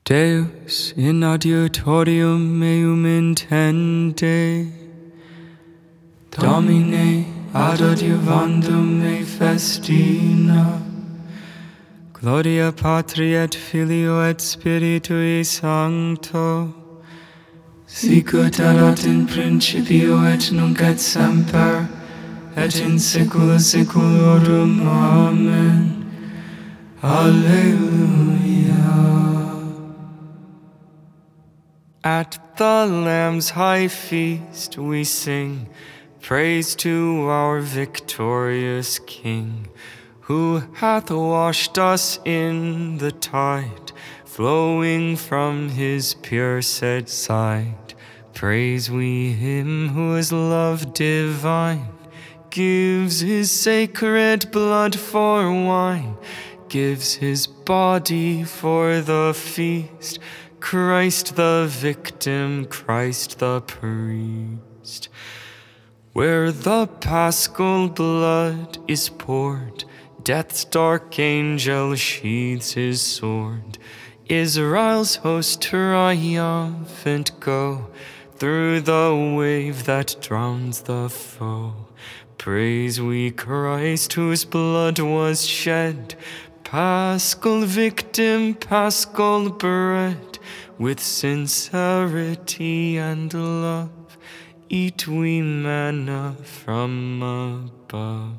Deus in adiutorium meum intende, Domine ad adiuvandum me festina, Gloria Patri et Filio et Spiritui Sancto, sicut erat in principio et nunc et semper, et in saecula saeculorum. Amen. Alleluia. At the Lamb's high feast we sing praise to our victorious King, who hath washed us in the tide flowing from his pierced side. Praise we him who is love divine, gives his sacred blood for wine, gives his body for the feast, Christ the victim, Christ the priest. Where the paschal blood is poured, death's dark angel sheathes his sword. Israel's host triumphant go through the wave that drowns the foe. Praise we Christ whose blood was shed, paschal victim, paschal bread. With sincerity and love eat we manna from above.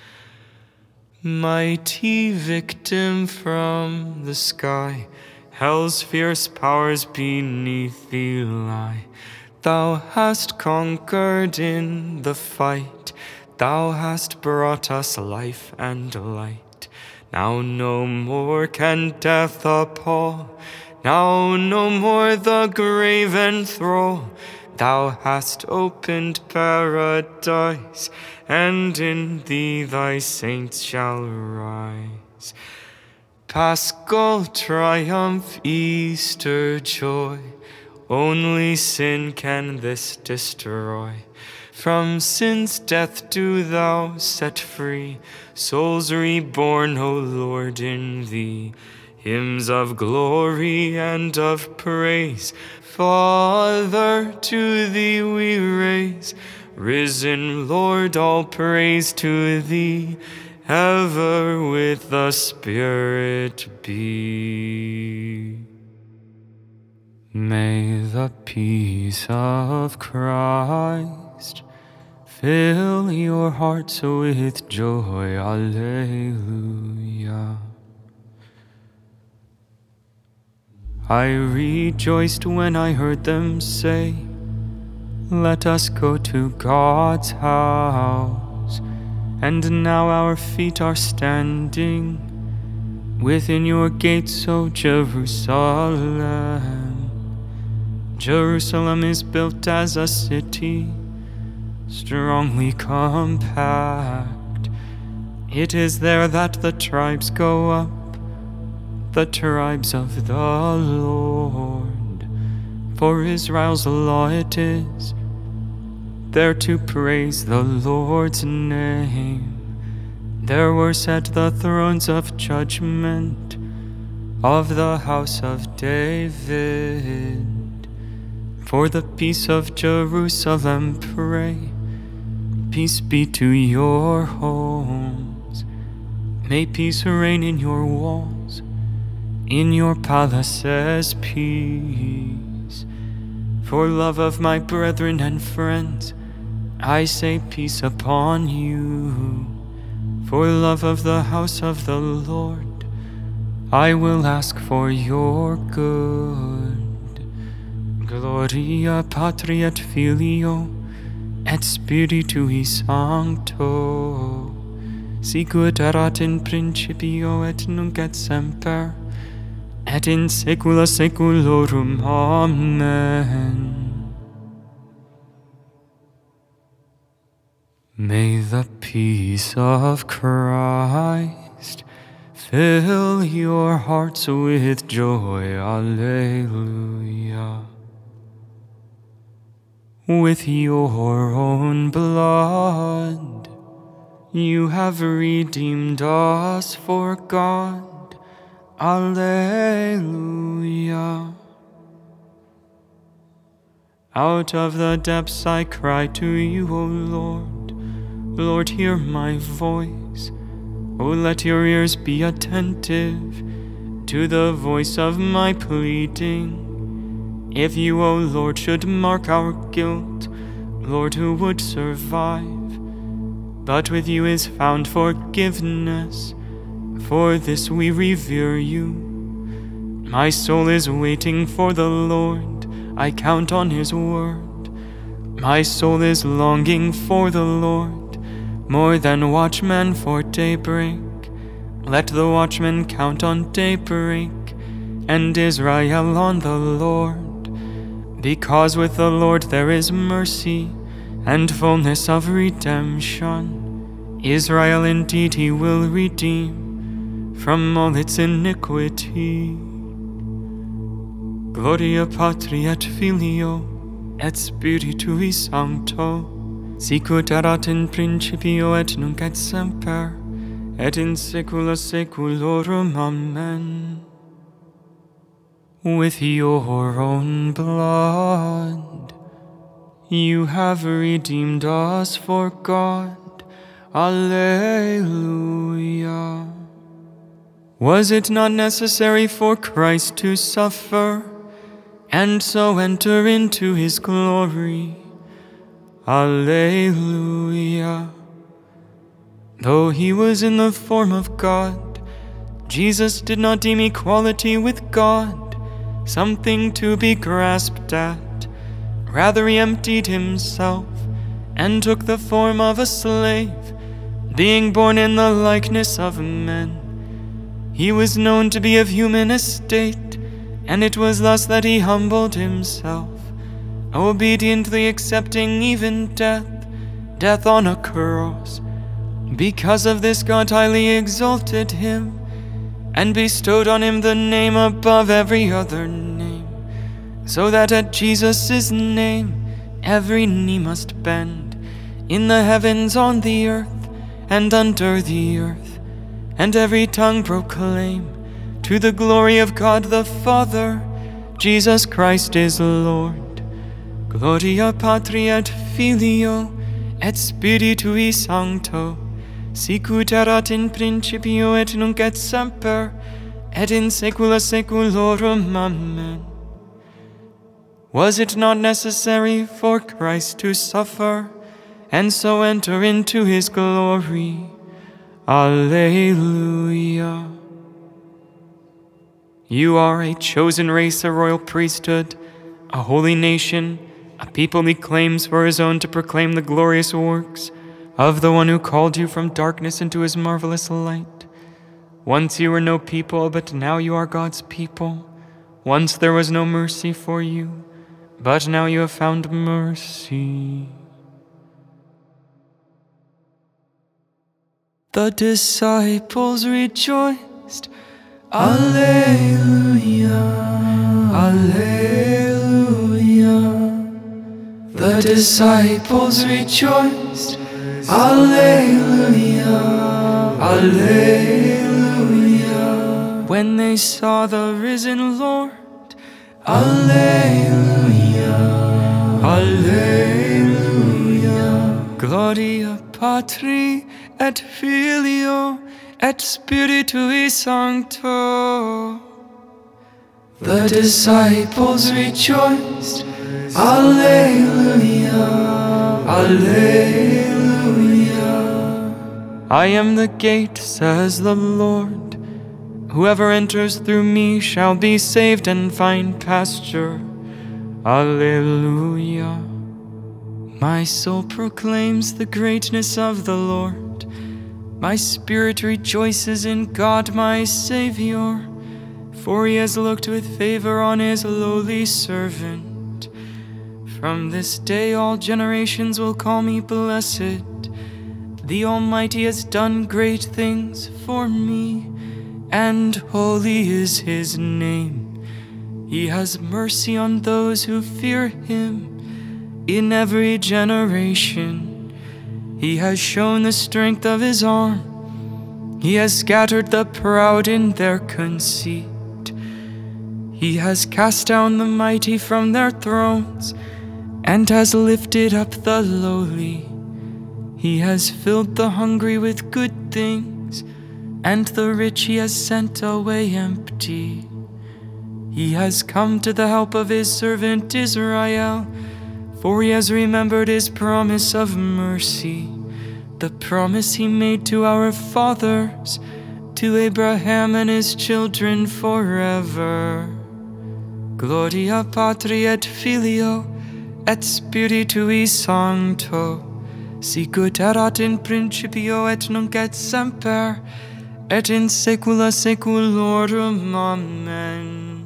Mighty victim from the sky, hell's fierce powers beneath thee lie. Thou hast conquered in the fight, thou hast brought us life and light. Now no more can death appall, now no more the grave enthrall. Thou hast opened paradise, and in thee thy saints shall rise. Paschal triumph, Easter joy, only sin can this destroy. From sin's death do thou set free souls reborn, O Lord, in thee. Hymns of glory and of praise, Father, to thee we raise. Risen Lord, all praise to thee, ever with the Spirit be. May the peace of Christ fill your hearts with joy. Alleluia. I rejoiced when I heard them say, let us go to God's house. And now our feet are standing within your gates, O Jerusalem. Jerusalem is built as a city, strongly compact. It is there that the tribes go up, the tribes of the Lord. For Israel's law it is, there to praise the Lord's name. There were set the thrones of judgment of the house of David. For the peace of Jerusalem pray, peace be to your homes. May peace reign in your walls, in your palaces peace. For love of my brethren and friends, I say peace upon you. For love of the house of the Lord, I will ask for your good. Gloria Patri et Filio et Spiritui Sancto, sicut erat in principio et nunc et semper, et in saecula saeculorum. Amen. May the peace of Christ fill your hearts with joy. Alleluia. With your own blood you have redeemed us for God, Alleluia. Out of the depths I cry to you, O Lord. Lord, hear my voice. O let your ears be attentive to the voice of my pleading. If you, O Lord, should mark our guilt, Lord, who would survive? But with you is found forgiveness. For this we revere you. My soul is waiting for the Lord. I count on his word. My soul is longing for the Lord, more than watchmen for daybreak. Let the watchmen count on daybreak, and Israel on the Lord. Because with the Lord there is mercy, and fullness of redemption. Israel indeed he will redeem from all its iniquity. Gloria Patri et Filio et Spiritui Sancto, sicut erat in principio et nunc et semper, et in saecula saeculorum. Amen. With your own blood, you have redeemed us for God. Alleluia. Was it not necessary for Christ to suffer, and so enter into his glory? Alleluia. Though he was in the form of God, Jesus did not deem equality with God something to be grasped at. Rather, he emptied himself and took the form of a slave, being born in the likeness of men. He was known to be of human estate, and it was thus that he humbled himself, obediently accepting even death on a cross. Because of this, God highly exalted him, and bestowed on him the name above every other name, so that at Jesus' name every knee must bend, in the heavens, on the earth, and under the earth, and every tongue proclaim, to the glory of God the Father, Jesus Christ is Lord. Gloria Patri et Filio et Spiritui Sancto, sicut erat in principio et nunc et semper, et in saecula saeculorum. Amen. Was it not necessary for Christ to suffer, and so enter into his glory? Alleluia. You are a chosen race, a royal priesthood, a holy nation, a people he claims for his own, to proclaim the glorious works of the one who called you from darkness into his marvelous light. Once you were no people, but now you are God's people. Once there was no mercy for you, but now you have found mercy. The disciples rejoiced. Alleluia, Alleluia. The disciples rejoiced. Alleluia, Alleluia. When they saw the risen Lord. Alleluia, Alleluia. Gloria Patri et Filio et Spiritui Sancto. The disciples rejoiced. Alleluia, Alleluia. I am the gate, says the Lord. Whoever enters through me shall be saved and find pasture. Alleluia. My soul proclaims the greatness of the Lord. My spirit rejoices in God my Savior, for he has looked with favor on his lowly servant. From this day all generations will call me blessed. The Almighty has done great things for me, and holy is his name. He has mercy on those who fear him in every generation. He has shown the strength of his arm. He has scattered the proud in their conceit. He has cast down the mighty from their thrones, and has lifted up the lowly. He has filled the hungry with good things, and the rich he has sent away empty. He has come to the help of his servant Israel, for he has remembered his promise of mercy, the promise he made to our fathers, to Abraham and his children forever. Gloria Patri et Filio et Spiritui Sancto, sicut erat in principio et nunc et semper, et in saecula saeculorum. Amen.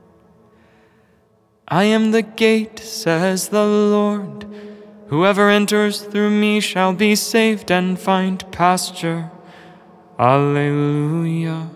I am the gate, says the Lord. Whoever enters through me shall be saved and find pasture. Alleluia.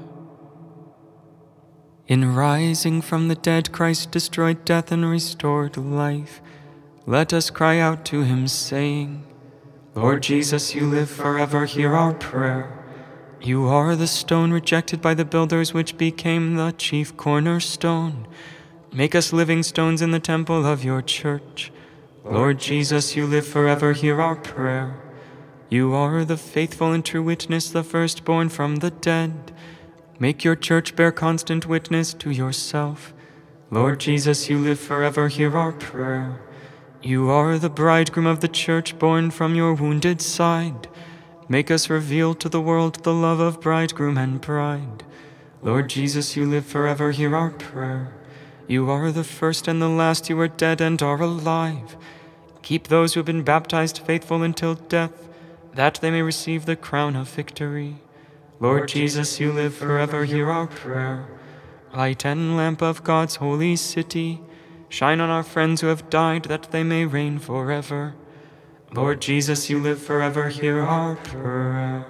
In rising from the dead, Christ destroyed death and restored life. Let us cry out to him, saying, Lord Jesus, you live forever, hear our prayer. You are the stone rejected by the builders, which became the chief cornerstone. Make us living stones in the temple of your church. Lord Jesus, you live forever, hear our prayer. You are the faithful and true witness, the firstborn from the dead. Make your church bear constant witness to yourself. Lord Jesus, you live forever, hear our prayer. You are the bridegroom of the church, born from your wounded side. Make us reveal to the world the love of bridegroom and bride. Lord Jesus, you live forever, hear our prayer. You are the first and the last, you are dead and are alive. Keep those who have been baptized faithful until death, that they may receive the crown of victory. Lord Jesus, you live forever, hear our prayer. Light and lamp of God's holy city, shine on our friends who have died, that they may reign forever. Lord Jesus, you live forever, hear our prayer.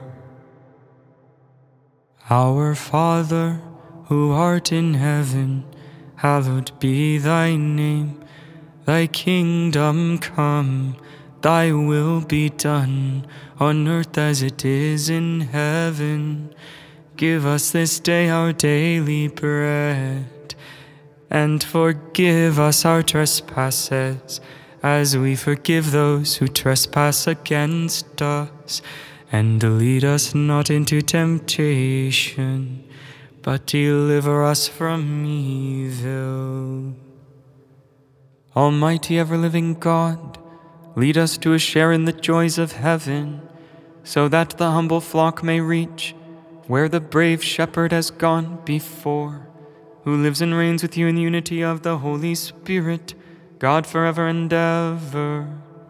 Our Father, who art in heaven, hallowed be thy name. Thy kingdom come, thy will be done, on earth as it is in heaven. Give us this day our daily bread, and forgive us our trespasses, as we forgive those who trespass against us. And lead us not into temptation, but deliver us from evil. Almighty ever-living God, lead us to a share in the joys of heaven, so that the humble flock may reach where the brave shepherd has gone before, who lives and reigns with you in the unity of the Holy Spirit, God forever and ever.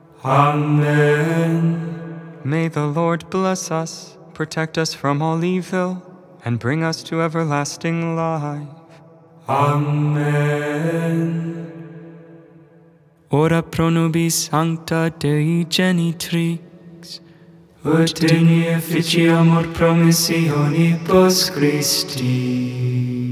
Amen. May the Lord bless us, protect us from all evil, and bring us to everlasting life. Amen. Ora pro nobis sancta Dei genitrix, ut in effici amor promissionibus Christi.